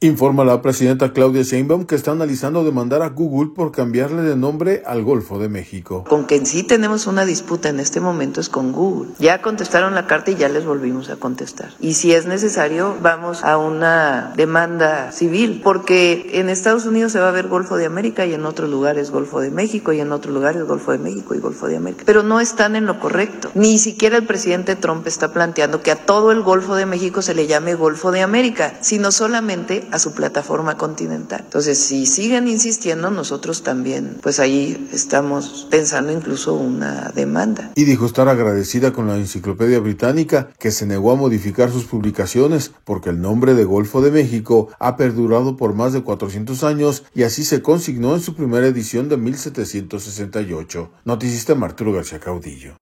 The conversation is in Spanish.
Informa la presidenta Claudia Sheinbaum que está analizando demandar a Google por cambiarle de nombre al Golfo de México. Con que en sí tenemos una disputa en este momento es con Google. Ya contestaron la carta y ya les volvimos a contestar. Y si es necesario, vamos a una demanda civil, porque en Estados Unidos se va a ver Golfo de América y en otros lugares Golfo de México y en otros lugares Golfo de México y Golfo de América. Pero no están en lo correcto. Ni siquiera el presidente Trump está planteando que a todo el Golfo de México se le llame Golfo de América, sino solamente a su plataforma continental. Entonces, si siguen insistiendo, nosotros también, pues ahí estamos pensando incluso una demanda. Y dijo estar agradecida con la Enciclopedia Británica, que se negó a modificar sus publicaciones, porque el nombre de Golfo de México ha perdurado por más de 400 años y así se consignó en su primera edición de 1768. Noticista Arturo García Caudillo.